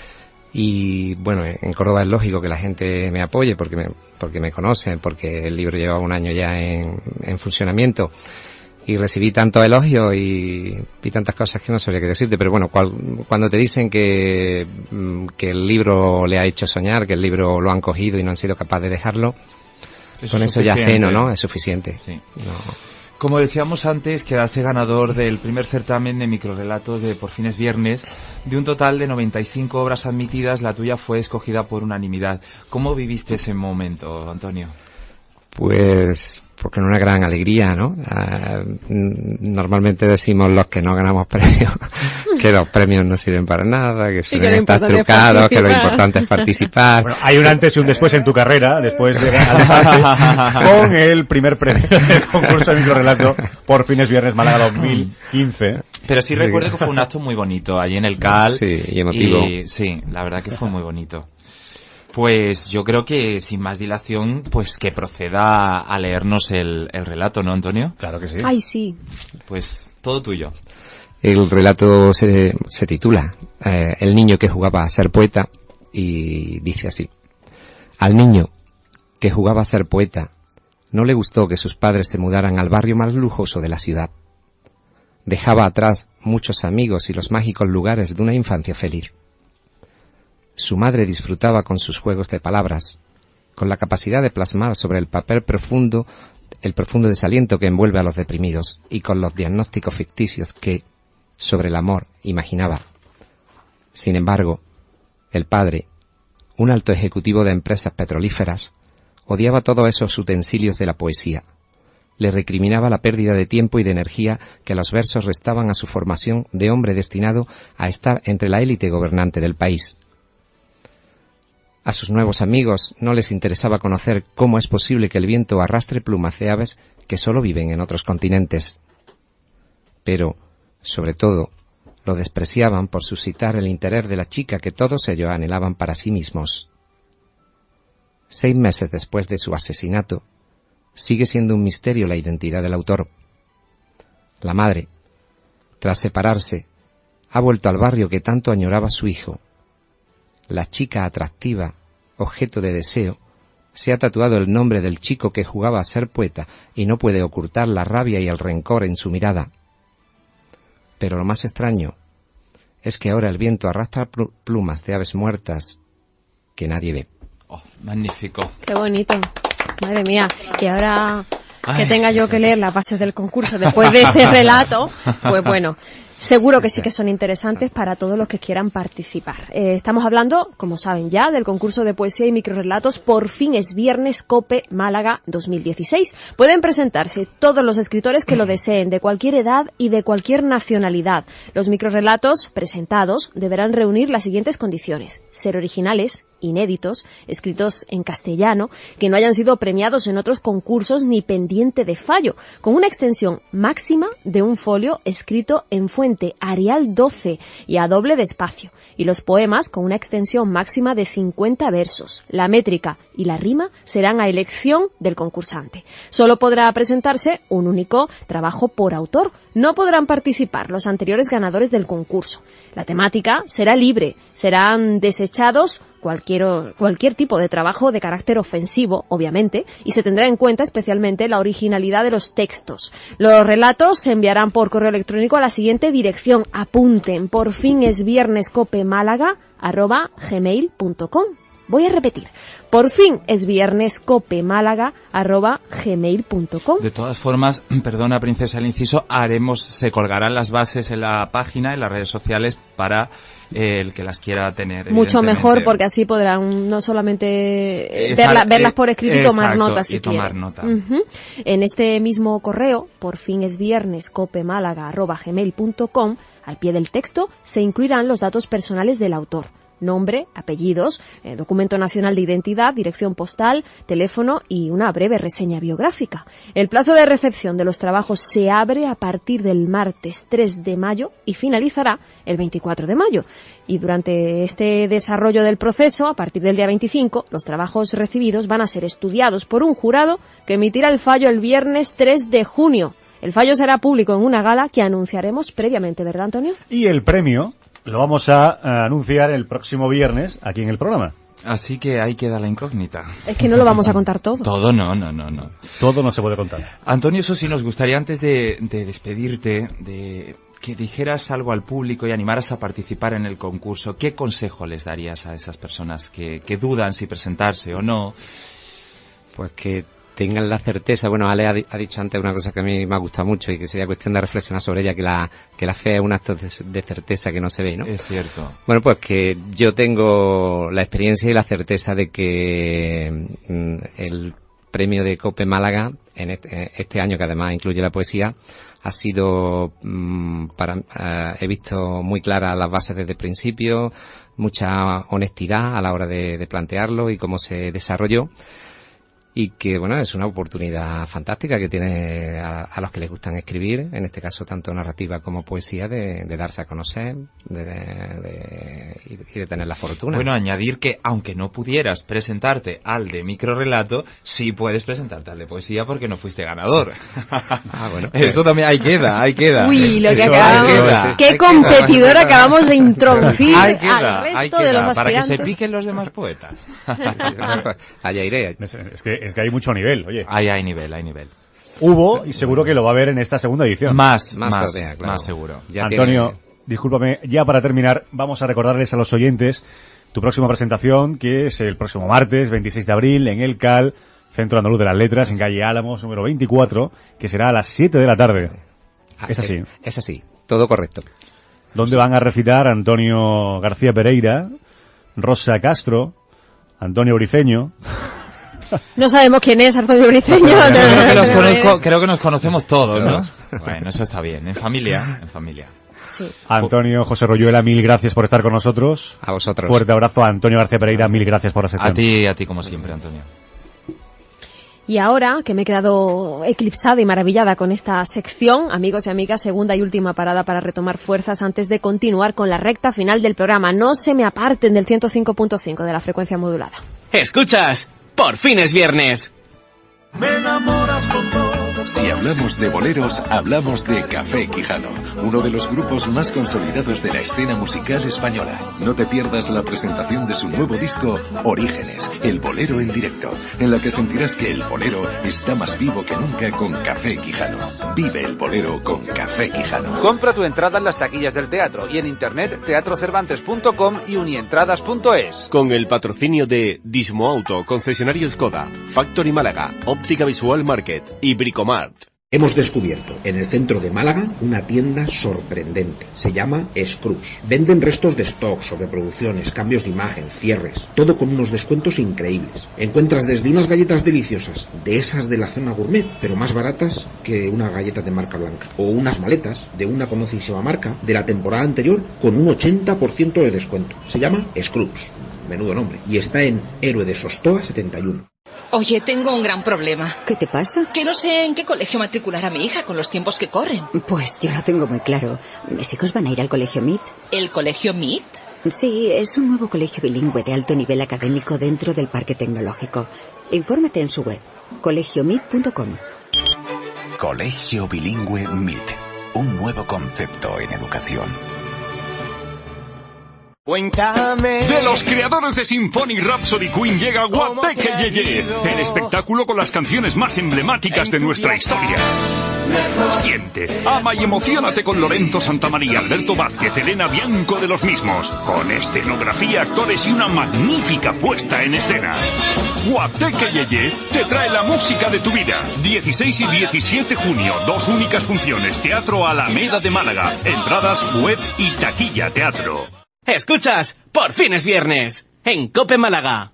Y bueno, en Córdoba es lógico que la gente me apoye porque me conocen, porque el libro lleva un año ya en funcionamiento. Y recibí tantos elogios y tantas cosas que no sabría qué decirte, pero bueno, cuando te dicen que el libro le ha hecho soñar, que el libro lo han cogido y no han sido capaces de dejarlo, con eso ya ajeno, ¿no? Es suficiente. Sí. No. Como decíamos antes, quedaste ganador del primer certamen de microrelatos de Por fin es viernes. De un total de 95 obras admitidas, la tuya fue escogida por unanimidad. ¿Cómo viviste ese momento, Antonio? Pues con una gran alegría, ¿no? Normalmente decimos los que no ganamos premios que los premios no sirven para nada, que suelen estar trucados, que lo importante es participar. Bueno, hay un antes y un después en tu carrera, después de con el primer premio del concurso de microrelato Por fin es viernes Málaga 2015. Pero sí recuerdo que fue un acto muy bonito allí en el CAL. Sí, y emotivo. Y sí, la verdad que fue muy bonito. Pues yo creo que sin más dilación, pues que proceda a leernos el relato, ¿no, Antonio? Claro que sí. Ay, sí. Pues todo tuyo. El relato se titula El niño que jugaba a ser poeta y dice así. Al niño que jugaba a ser poeta no le gustó que sus padres se mudaran al barrio más lujoso de la ciudad. Dejaba atrás muchos amigos y los mágicos lugares de una infancia feliz. Su madre disfrutaba con sus juegos de palabras, con la capacidad de plasmar sobre el papel profundo el profundo desaliento que envuelve a los deprimidos y con los diagnósticos ficticios que, sobre el amor, imaginaba. Sin embargo, el padre, un alto ejecutivo de empresas petrolíferas, odiaba todos esos utensilios de la poesía. Le recriminaba la pérdida de tiempo y de energía que los versos restaban a su formación de hombre destinado a estar entre la élite gobernante del país. A sus nuevos amigos no les interesaba conocer cómo es posible que el viento arrastre plumas de aves que solo viven en otros continentes. Pero, sobre todo, lo despreciaban por suscitar el interés de la chica que todos ellos anhelaban para sí mismos. 6 meses después de su asesinato, sigue siendo un misterio la identidad del autor. La madre, tras separarse, ha vuelto al barrio que tanto añoraba su hijo. La chica atractiva, objeto de deseo, se ha tatuado el nombre del chico que jugaba a ser poeta y no puede ocultar la rabia y el rencor en su mirada. Pero lo más extraño es que ahora el viento arrastra plumas de aves muertas que nadie ve. Oh, magnífico. Qué bonito. Madre mía. Y ahora que tenga yo que leer las bases del concurso después de este relato, pues bueno, seguro que sí que son interesantes para todos los que quieran participar. Estamos hablando, como saben ya, del concurso de poesía y microrelatos Por fin es viernes COPE Málaga 2016. Pueden presentarse todos los escritores que lo deseen, de cualquier edad y de cualquier nacionalidad. Los microrelatos presentados deberán reunir las siguientes condiciones: ser originales, inéditos, escritos en castellano, que no hayan sido premiados en otros concursos ni pendiente de fallo, con una extensión máxima de un folio escrito en fuente Arial 12 y a doble de espacio, y los poemas con una extensión máxima de 50 versos. La métrica y la rima serán a elección del concursante. Solo podrá presentarse un único trabajo por autor. No podrán participar los anteriores ganadores del concurso. La temática será libre, serán desechados cualquier tipo de trabajo de carácter ofensivo, obviamente, y se tendrá en cuenta especialmente la originalidad de los textos. Los relatos se enviarán por correo electrónico a la siguiente dirección. Apunten: porfinesviernescopemálaga@gmail.com. Voy a repetir: porfinesviernescopemálaga@gmail.com. De todas formas, perdona, princesa, el inciso, se colgarán las bases en la página, en las redes sociales, para el que las quiera tener. Mucho mejor, porque así podrán no solamente verlas por escrito y tomar notas si quieren. En este mismo correo, por fin es viernes, copemalaga@gmail.com, al pie del texto se incluirán los datos personales del autor. Nombre, apellidos, documento nacional de identidad, dirección postal, teléfono y una breve reseña biográfica. El plazo de recepción de los trabajos se abre a partir del martes 3 de mayo y finalizará el 24 de mayo. Y durante este desarrollo del proceso, a partir del día 25, los trabajos recibidos van a ser estudiados por un jurado que emitirá el fallo el viernes 3 de junio. El fallo será público en una gala que anunciaremos previamente, ¿verdad, Antonio? Y el premio lo vamos a anunciar el próximo viernes aquí en el programa. Así que ahí queda la incógnita. Es que no lo vamos a contar todo. Todo no. Todo no se puede contar. Antonio, eso sí, nos gustaría antes de despedirte, de que dijeras algo al público y animaras a participar en el concurso. ¿Qué consejo les darías a esas personas que dudan si presentarse o no? Pues que tengan la certeza, bueno, Ale ha dicho antes una cosa que a mí me ha gustado mucho y que sería cuestión de reflexionar sobre ella, que la fe es un acto de certeza que no se ve, ¿no? Es cierto. Bueno, pues que yo tengo la experiencia y la certeza de que el premio de COPE Málaga, en este año, que además incluye la poesía, ha sido he visto muy claras las bases desde el principio, mucha honestidad a la hora de plantearlo y cómo se desarrolló. Y que, bueno, es una oportunidad fantástica que tiene a los que les gustan escribir, en este caso tanto narrativa como poesía, de darse a conocer y de tener la fortuna. Bueno, añadir que aunque no pudieras presentarte al de microrrelato, sí puedes presentarte al de poesía porque no fuiste ganador. Bueno. Eso también ahí queda. Uy, lo que acabamos... Qué competidor acabamos de introducir al resto de los aspirantes. Para que se piquen los demás poetas. Allá iré. Es que hay mucho nivel, oye. Hay nivel. Hubo, y seguro que lo va a haber en esta segunda edición. Más Antonio, seguro. discúlpame, ya para terminar, vamos a recordarles a los oyentes tu próxima presentación, que es el próximo martes, 26 de abril, en el CAL, Centro Andaluz de las Letras, en calle Álamos, número 24, que será a las 7 de la tarde. Es así. Es así, todo correcto. Donde van a recitar Antonio García Pereira, Rosa Castro, Antonio Briceño... No sabemos quién es Antonio Briceño. Creo que nos conocemos todos, ¿no? Bueno, eso está bien. En familia. Sí. Antonio José Royuela, mil gracias por estar con nosotros. A vosotros. Fuerte abrazo a Antonio García Pereira, mil gracias por aceptar. A ti como siempre, Antonio. Y ahora, que me he quedado eclipsada y maravillada con esta sección, amigos y amigas, segunda y última parada para retomar fuerzas antes de continuar con la recta final del programa. No se me aparten del 105.5 de la frecuencia modulada. ¿Escuchas? Por fin es viernes. Me enamoras con todo. Si hablamos de boleros, hablamos de Café Quijano, uno de los grupos más consolidados de la escena musical española. No te pierdas la presentación de su nuevo disco, Orígenes, el bolero en directo, en la que sentirás que el bolero está más vivo que nunca con Café Quijano. Vive el bolero con Café Quijano. Compra tu entrada en las taquillas del teatro y en internet teatrocervantes.com y unientradas.es. Con el patrocinio de Dismoauto, concesionarios Skoda, Factory Málaga, Óptica Visual Market y Bricomart. Hemos descubierto en el centro de Málaga una tienda sorprendente. Se llama Scrooge. Venden restos de stock, sobreproducciones, cambios de imagen, cierres. Todo con unos descuentos increíbles. Encuentras desde unas galletas deliciosas, de esas de la zona gourmet, pero más baratas que una galleta de marca blanca. O unas maletas de una conocidísima marca de la temporada anterior con un 80% de descuento. Se llama Scrooge. Menudo nombre. Y está en Héroe de Sostoa 71. Oye, tengo un gran problema. ¿Qué te pasa? Que no sé en qué colegio matricular a mi hija con los tiempos que corren. Pues yo lo tengo muy claro. Mis hijos van a ir al colegio MIT. ¿El colegio MIT? Sí, es un nuevo colegio bilingüe de alto nivel académico dentro del Parque Tecnológico. Infórmate en su web, colegiomit.com. Colegio Bilingüe MIT. Un nuevo concepto en educación. Cuéntame. De los creadores de Symphonic Rhapsody Queen llega Guateque Yeye, el espectáculo con las canciones más emblemáticas de nuestra historia. Siente, ama y emocionate con Lorenzo Santamaría, Alberto Vázquez, Elena Bianco de los mismos, con escenografía, actores y una magnífica puesta en escena. Guateque Yeye te trae la música de tu vida. 16 y 17 junio, 2 únicas funciones, Teatro Alameda de Málaga, entradas, web y taquilla teatro. Escuchas, por fin es viernes, en COPE Málaga.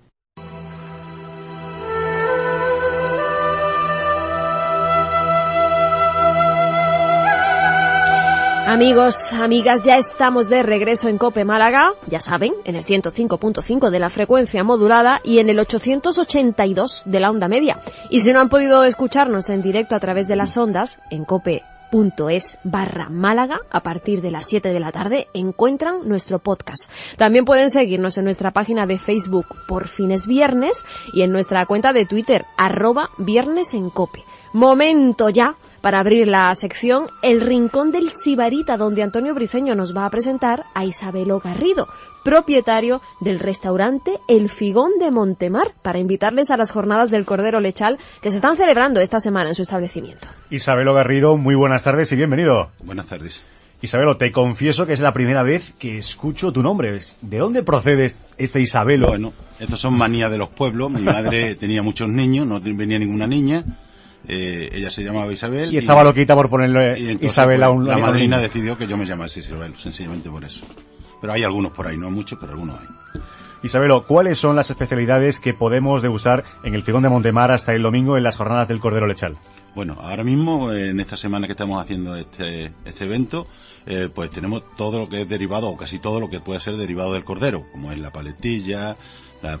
Amigos, amigas, ya estamos de regreso en COPE Málaga, ya saben, en el 105.5 de la frecuencia modulada y en el 882 de la onda media. Y si no han podido escucharnos en directo a través de las ondas, en cope.es/Málaga, a partir de las 7 de la tarde, encuentran nuestro podcast. También pueden seguirnos en nuestra página de Facebook Por Fin es Viernes y en nuestra cuenta de Twitter, @viernesencope. Momento ya para abrir la sección El Rincón del Sibarita, donde Antonio Briceño nos va a presentar a Isabelo Garrido, propietario del restaurante El Figón de Montemar, para invitarles a las jornadas del Cordero Lechal que se están celebrando esta semana en su establecimiento. Isabelo Garrido, muy buenas tardes y bienvenido. Buenas tardes. Isabelo, te confieso que es la primera vez que escucho tu nombre. ¿De dónde procede este Isabelo? Bueno, estos son manías de los pueblos. Mi madre tenía muchos niños, no venía ninguna niña. Ella se llamaba Isabel. Y estaba loquita por ponerle Isabel a un... La madrina decidió que yo me llamase Isabel, sencillamente por eso. Pero hay algunos por ahí, no muchos, pero algunos hay. Isabelo, ¿cuáles son las especialidades que podemos degustar en el Figón de Montemar hasta el domingo en las jornadas del Cordero Lechal? Bueno, ahora mismo, en esta semana que estamos haciendo este evento, pues tenemos todo lo que es derivado, o casi todo lo que puede ser derivado del cordero, como es la paletilla, la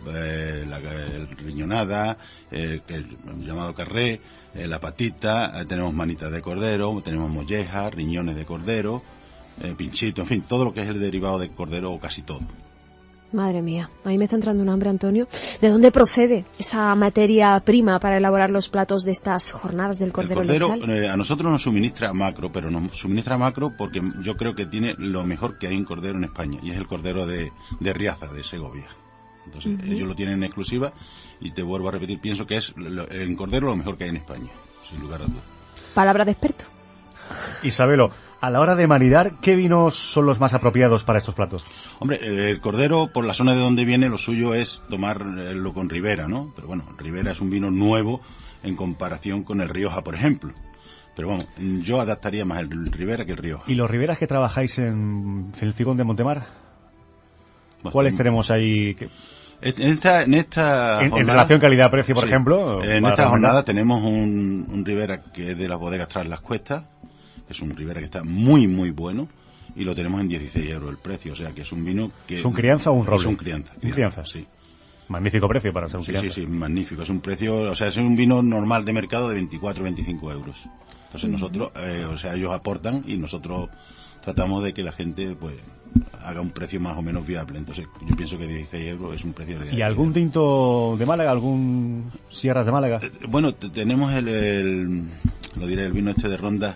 riñonada, el llamado carré, la patita, tenemos manitas de cordero, tenemos mollejas, riñones de cordero, pinchito, en fin, todo lo que es el derivado del cordero, o casi todo. Madre mía, a mí me está entrando un hambre, Antonio. ¿De dónde procede esa materia prima para elaborar los platos de estas jornadas del Cordero Lechal? A nosotros nos suministra Macro, pero nos suministra Macro porque yo creo que tiene lo mejor que hay en cordero en España, y es el cordero de Riaza, de Segovia. Entonces, ellos lo tienen en exclusiva, y te vuelvo a repetir, pienso que es en cordero lo mejor que hay en España, sin lugar a dudas. Palabra de experto. Isabelo, a la hora de maridar, ¿qué vinos son los más apropiados para estos platos? Hombre, el cordero, por la zona de donde viene, lo suyo es tomarlo con Ribera, ¿no? Pero bueno, Ribera es un vino nuevo en comparación con el Rioja, por ejemplo. Pero bueno, yo adaptaría más el Ribera que el Rioja. ¿Y los Riberas que trabajáis en el Figón de Montemar? Bueno, ¿Cuáles tenemos ahí? En relación calidad-precio, por ejemplo. En esta jornada tenemos un Ribera que es de las bodegas Tras las Cuestas. Es un Ribera que está muy, muy bueno, y lo tenemos en 16 euros el precio, o sea que es un vino que... ¿Es un crianza o un roble? Es un crianza. ¿Un crianza? Sí. Magnífico precio para ser un crianza. Sí, magnífico. Es un precio, o sea, es un vino normal de mercado de 24 o 25 euros. Entonces nosotros, ellos aportan y nosotros tratamos de que la gente, pues, haga un precio más o menos viable. Entonces yo pienso que 16 euros es un precio de... ¿Y algún tinto de Málaga, algún Sierras de Málaga? Bueno, tenemos el vino este de Ronda.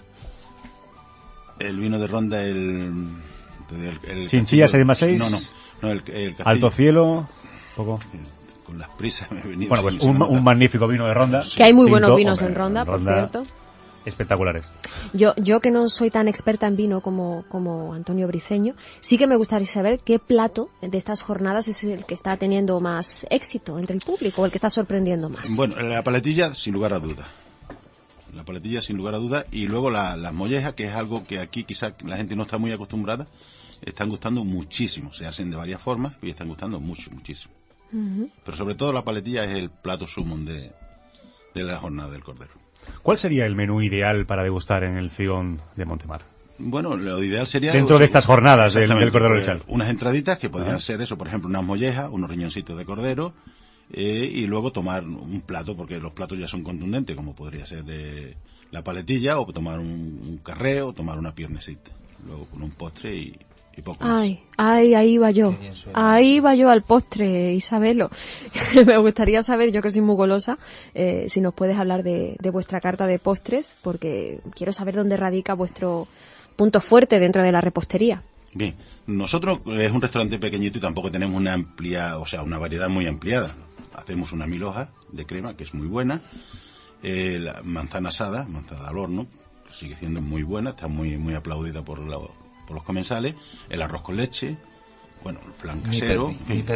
El vino de Ronda, el Chinchilla 6+6. No, el Alto Cielo, poco. Con las prisas me he venido. Bueno, pues un magnífico vino de Ronda. Que hay muy buenos vinos en Ronda, por cierto. Espectaculares. Yo que no soy tan experta en vino como Antonio Briceño, sí que me gustaría saber qué plato de estas jornadas es el que está teniendo más éxito entre el público, o el que está sorprendiendo más. Bueno, la paletilla, sin lugar a dudas. La paletilla, sin lugar a dudas, y luego las mollejas, que es algo que aquí quizás la gente no está muy acostumbrada, están gustando muchísimo. Se hacen de varias formas y están gustando muchísimo. Pero sobre todo la paletilla es el plato sumum de la jornada del cordero. ¿Cuál sería el menú ideal para degustar en el Figón de Montemar? Bueno, lo ideal sería... Dentro de estas jornadas del Cordero Lechal. Unas entraditas que podrían ser eso, por ejemplo, unas mollejas, unos riñoncitos de cordero, y luego tomar un plato, porque los platos ya son contundentes, como podría ser la paletilla, o tomar un carré, o tomar una piernecita. Luego con un postre y poco más. Ahí va yo. Ahí va yo al postre, Isabelo. Me gustaría saber, yo que soy muy golosa, si nos puedes hablar de vuestra carta de postres, porque quiero saber dónde radica vuestro punto fuerte dentro de la repostería. Bien, nosotros es un restaurante pequeñito y tampoco tenemos una variedad muy ampliada. Hacemos una milhoja de crema, que es muy buena, la manzana asada, manzana al horno, que sigue siendo muy buena, está muy muy aplaudida por los comensales, el arroz con leche, bueno, el flan casero,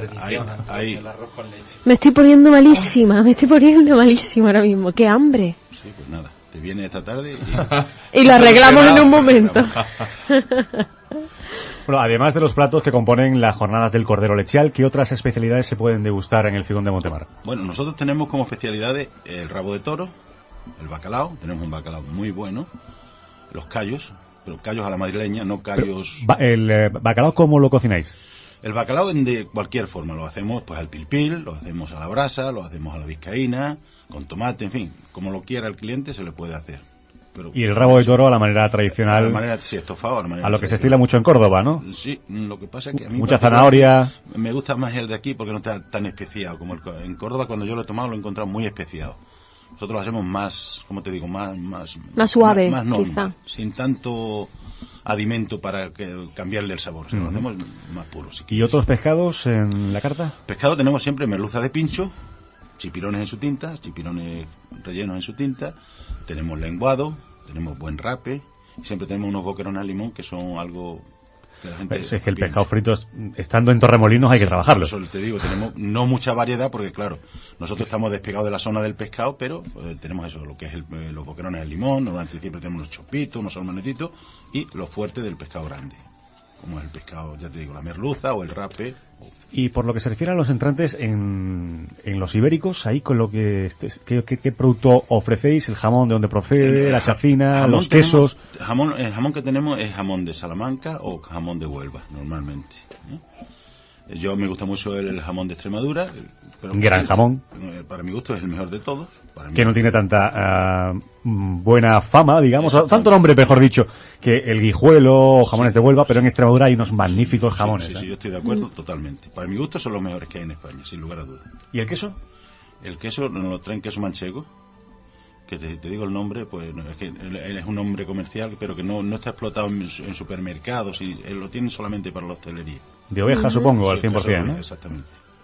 el arroz con leche. Me estoy poniendo malísima ahora mismo, qué hambre. Sí, pues nada, te viene esta tarde y lo arreglamos en un momento. Bueno, además de los platos que componen las jornadas del cordero lechal, ¿qué otras especialidades se pueden degustar en el Figón de Montemar? Bueno, nosotros tenemos como especialidades el rabo de toro, el bacalao, tenemos un bacalao muy bueno, los callos, pero callos a la madrileña, no callos... ¿El bacalao cómo lo cocináis? El bacalao de cualquier forma, lo hacemos pues al pilpil, lo hacemos a la brasa, lo hacemos a la vizcaína, con tomate, en fin, como lo quiera el cliente se le puede hacer. Pero, y el rabo de toro a la manera tradicional, a la manera, sí, estofado, a lo que se estila mucho en Córdoba, ¿no? Sí, lo que pasa es que a mí mucha zanahoria. Me gusta más el de aquí porque no está tan especiado como en Córdoba. Cuando yo lo he tomado lo he encontrado muy especiado. Nosotros lo hacemos más, ¿cómo te digo? Más suave, más normal, quizá. sin tanto adimento para cambiarle el sabor. Lo hacemos más puro. Si ¿Y otros pescados en la carta? Pescado tenemos siempre merluza de pincho, chipirones en su tinta, chipirones rellenos en su tinta, tenemos lenguado, tenemos buen rape, y siempre tenemos unos boquerones al limón que son algo que la gente... Es que el pescado frito, estando en Torremolinos, hay que trabajarlo. Eso te digo, tenemos no mucha variedad porque, claro, nosotros estamos despegados de la zona del pescado, pero tenemos eso, lo que es los boquerones al limón, normalmente siempre tenemos unos chopitos, unos salmonetitos, y lo fuerte del pescado grande, como es el pescado, ya te digo, la merluza o el rape. Y por lo que se refiere a los entrantes en los ibéricos, ahí con lo que ¿qué producto ofrecéis? ¿El jamón de dónde procede? ¿La chacina? ¿Los quesos? El jamón que tenemos es jamón de Salamanca o jamón de Huelva, normalmente. Yo me gusta mucho el jamón de Extremadura. Pero gran jamón. Para mi gusto es el mejor de todos. Que no tiene tanta buena fama, digamos, tanto nombre, mejor dicho, que el guijuelo o jamones de Huelva, pero en Extremadura hay unos magníficos jamones. Sí, yo estoy de acuerdo totalmente. Para mi gusto son los mejores que hay en España, sin lugar a dudas. ¿Y el queso? El queso nos lo traen queso manchego, que te digo el nombre, pues es que él es un nombre comercial, pero que no está explotado en supermercados, y lo tienen solamente para la hostelería. De oveja, supongo, al 100%, ¿no? Exactamente.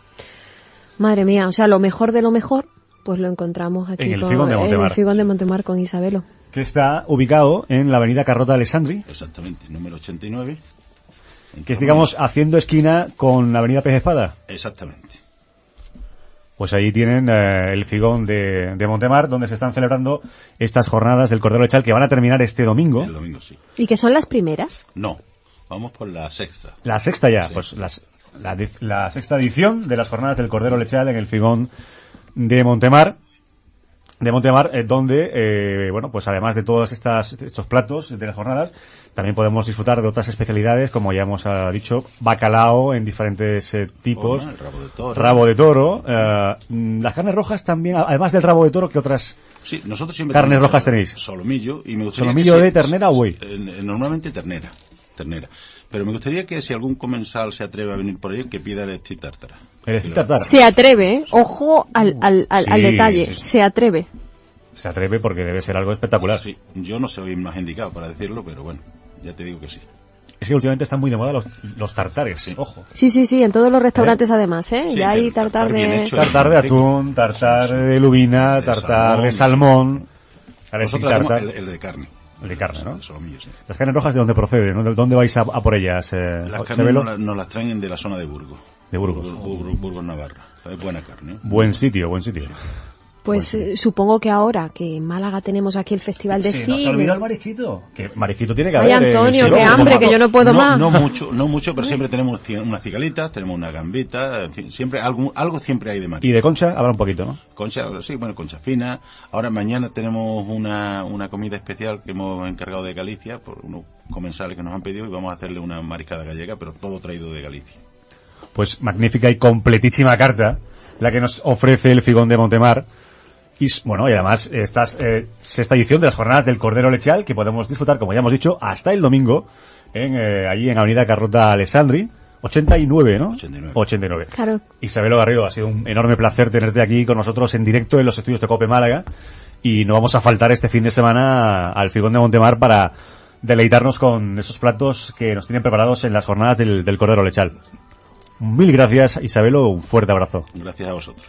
Madre mía, o sea, lo mejor de lo mejor, pues lo encontramos aquí en el Figón de Montemar con Isabelo. Que está ubicado en la avenida Carrota Alessandri. Exactamente, número 89. Que es, digamos, haciendo esquina con la avenida Pez Espada. Exactamente. Pues ahí tienen el Figón de Montemar, donde se están celebrando estas jornadas del Cordero Lechal que van a terminar este domingo. El domingo, sí. ¿Y que son las primeras? No, vamos por la sexta. La sexta ya, sí. Pues la sexta edición de las jornadas del Cordero Lechal en el Figón de Montemar. Donde, bueno, pues además de todos estos platos de las jornadas, también podemos disfrutar de otras especialidades, como ya hemos dicho, bacalao en diferentes tipos, rabo de toro, las carnes rojas también, además del rabo de toro, ¿qué otras nosotros siempre carnes rojas tenéis? Solomillo, y me gustaría ¿Solomillo de ternera o buey? Normalmente ternera. Pero me gustaría que si algún comensal se atreve a venir por ahí, que pida el steak tártara. El steak tártara. Se atreve, ojo al detalle, sí. Se atreve. Se atreve porque debe ser algo espectacular. Sí, yo no soy más indicado para decirlo, pero bueno, ya te digo que sí. Es que últimamente están muy de moda los tartares, sí. Ojo. Sí, en todos los restaurantes además, ¿eh? Sí, ya hay tartar de atún, tartar de lubina, tartar de salmón. Nosotros hacemos el de carne. El de carne, ¿no? Solomillo, sí. Las carnes rojas, ¿de dónde proceden? ¿De dónde vais a por ellas? Las carnes nos las traen de la zona de Burgos. De Burgos. Burgos, Navarra. Es buena carne, ¿eh? Buen sitio. Pues supongo que ahora que en Málaga tenemos aquí el Festival de Cine... ¿Se nos olvidó el marisquito? Que marisquito tiene que haber. Ay, Antonio, qué hambre, que yo no puedo más. No mucho, pero siempre tenemos unas cigalitas, tenemos una gambita, en fin, siempre algo siempre hay de marisco. Y de concha habrá un poquito, ¿no? Concha, sí, bueno, concha fina. Ahora mañana tenemos una comida especial que hemos encargado de Galicia, por unos comensales que nos han pedido, y vamos a hacerle una mariscada gallega, pero todo traído de Galicia. Pues magnífica y completísima carta la que nos ofrece el Figón de Montemar. Y bueno, y además esta sexta edición de las jornadas del Cordero Lechal, que podemos disfrutar, como ya hemos dicho, hasta el domingo allí en Avenida Carrota Alessandri, 89, ¿no? 89. Claro. Isabelo Garrido, ha sido un enorme placer tenerte aquí con nosotros en directo en los estudios de COPE Málaga, y no vamos a faltar este fin de semana al Figón de Montemar para deleitarnos con esos platos que nos tienen preparados en las jornadas del Cordero Lechal. Mil gracias, Isabelo, un fuerte abrazo. Gracias a vosotros.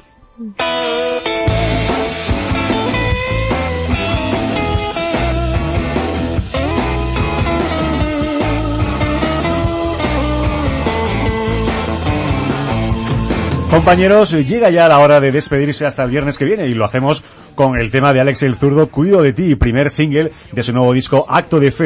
Compañeros, llega ya la hora de despedirse hasta el viernes que viene, y lo hacemos con el tema de Alex el Zurdo, Cuido de ti, primer single de su nuevo disco Acto de Fe,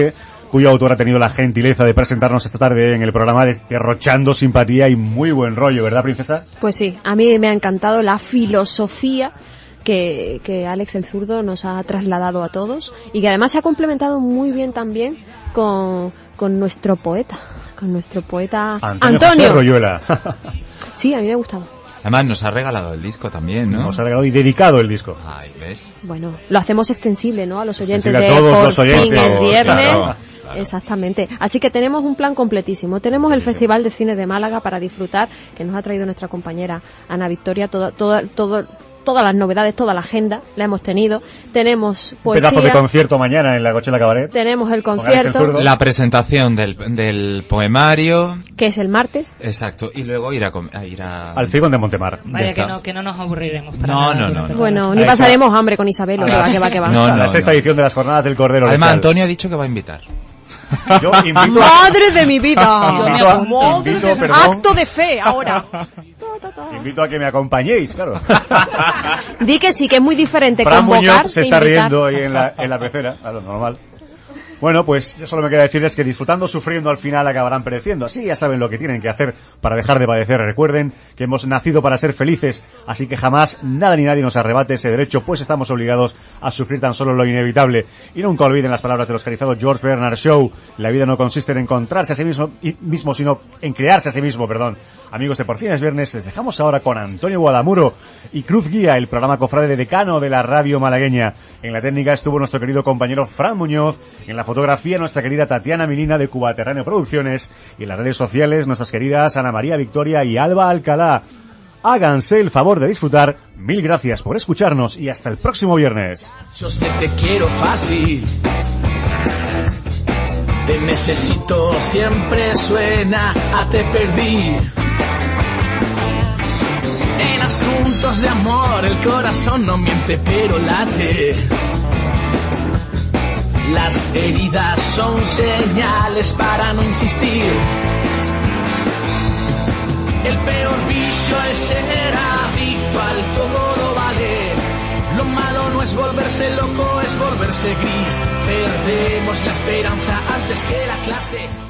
cuyo autor ha tenido la gentileza de presentarnos esta tarde en el programa, derrochando simpatía y muy buen rollo, ¿verdad, princesa? Pues sí, a mí me ha encantado la filosofía que Alex el Zurdo nos ha trasladado a todos y que además se ha complementado muy bien también con nuestro poeta, Antonio Royuela. Sí, a mí me ha gustado. Además nos ha regalado el disco también, ¿no? Nos ha regalado y dedicado el disco. Ay, ¿ves? Bueno, lo hacemos extensible, ¿no? A los oyentes a de todos Por los oyentes, fin es viernes. Claro. Exactamente. Así que tenemos un plan completísimo. Tenemos el Festival de Cine de Málaga para disfrutar, que nos ha traído nuestra compañera Ana Victoria, todas las novedades, toda la agenda la hemos tenido. Tenemos poesía. Pedazo de concierto mañana en la Cochela Cabaret. Tenemos el concierto. La presentación del poemario. Que es el martes. Exacto. Y luego ir a al Figón de Montemar. Vaya, que no nos aburriremos. No. Bueno, ni pasaremos hambre con Isabel. Que va. La sexta edición de las Jornadas del Cordero. Además, Antonio ha dicho que va a invitar. Yo invito ¡Madre de mi vida! Perdón. Acto de fe, ahora. Invito a que me acompañéis, claro. Di que sí, que es muy diferente Fran convocar Muñoz se está riendo ahí en la pecera, claro, normal. Bueno, pues ya solo me queda decirles que disfrutando, sufriendo, al final acabarán pereciendo. Así ya saben lo que tienen que hacer para dejar de padecer. Recuerden que hemos nacido para ser felices, así que jamás nada ni nadie nos arrebate ese derecho, pues estamos obligados a sufrir tan solo lo inevitable. Y nunca olviden las palabras del oscarizado George Bernard Shaw: la vida no consiste en encontrarse a sí mismo, sino en crearse a sí mismo, perdón. Amigos de Por fin es viernes, les dejamos ahora con Antonio Guadamuro y Cruz Guía, el programa cofrade de decano de la radio malagueña. En la técnica estuvo nuestro querido compañero Fran Muñoz, en la fotografía nuestra querida Tatiana Milina de Cubaterráneo Producciones y en las redes sociales nuestras queridas Ana María Victoria y Alba Alcalá. Háganse el favor de disfrutar. Mil gracias por escucharnos y hasta el próximo viernes. Te quiero fácil. Te necesito, siempre suena a te perdí. En asuntos de amor el corazón no miente pero late. Las heridas son señales para no insistir. El peor vicio es ser adicto al todo vale. Lo malo no es volverse loco, es volverse gris. Perdemos la esperanza antes que la clase.